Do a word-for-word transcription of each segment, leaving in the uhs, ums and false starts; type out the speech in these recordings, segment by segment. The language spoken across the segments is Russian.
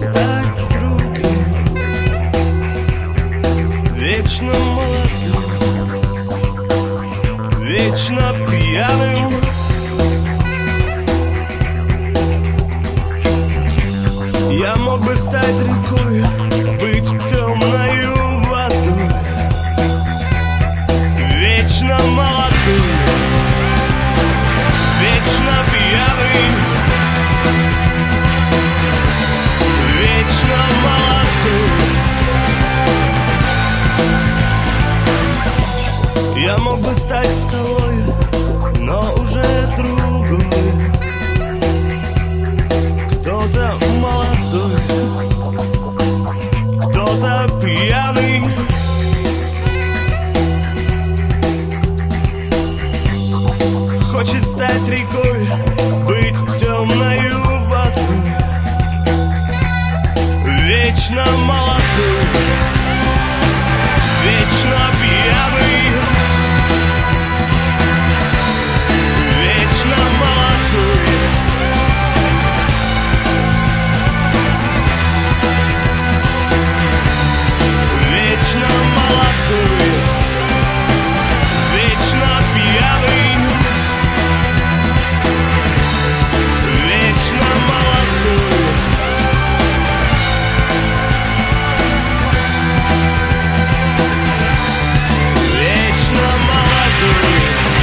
стать другим, вечно молодым, вечно пьяным. Я мог бы стать рекой, быть темною водой, вечно молодым, вечно пьяный, вечно молодым. Я мог бы стать скалой, но уже другой. Кто-то молодой, кто-то пьяный. Хочет стать рекой, быть темною водой, вечно молодой, вечно пьяный, вечно молодой. Вечно молодой, вечно пьяный, вечно молодой. Вечно молодой.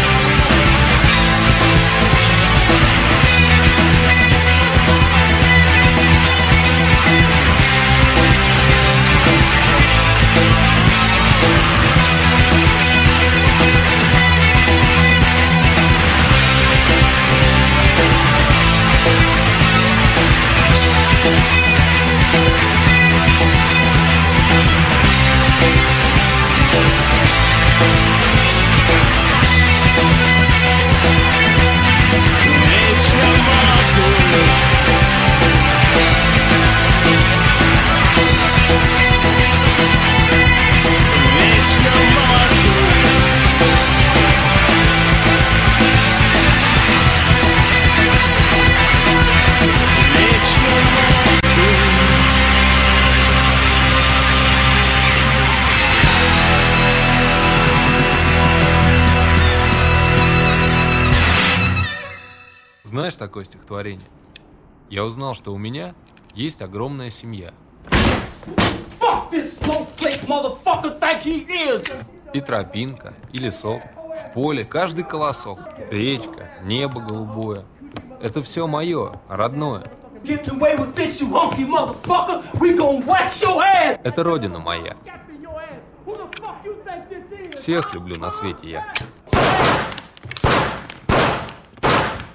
Знаешь такое стихотворение? Я узнал, что у меня есть огромная семья. И тропинка, и лесок, в поле каждый колосок, речка, небо голубое. Это все мое, родное. Это родина моя. Всех люблю на свете я.